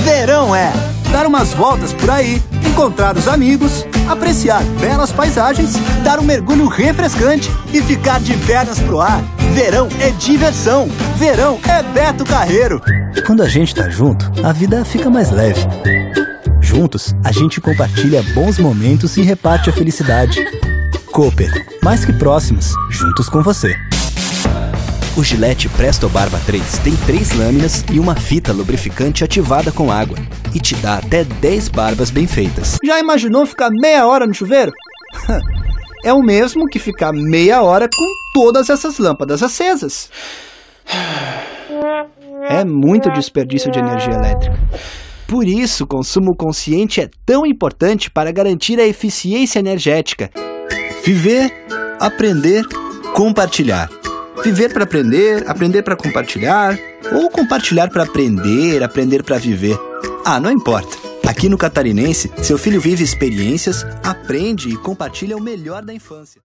verão é dar umas voltas por aí, encontrar os amigos, apreciar belas paisagens, dar um mergulho refrescante e ficar de pernas pro ar. Verão é diversão. Verão é Beto Carreiro. Quando a gente tá junto, a vida fica mais leve. Juntos, a gente compartilha bons momentos e reparte a felicidade. Cooper, mais que próximos, juntos com você. O Gillette Presto Barba 3 tem 3 lâminas e uma fita lubrificante ativada com água e te dá até 10 barbas bem feitas. Já imaginou ficar meia hora no chuveiro? É o mesmo que ficar meia hora com todas essas lâmpadas acesas. É muito desperdício de energia elétrica. Por isso, o consumo consciente é tão importante para garantir a eficiência energética. Viver, aprender, compartilhar. Viver para aprender, aprender para compartilhar, ou compartilhar para aprender, aprender para viver. Ah, não importa. Aqui no Catarinense, seu filho vive experiências, aprende e compartilha o melhor da infância.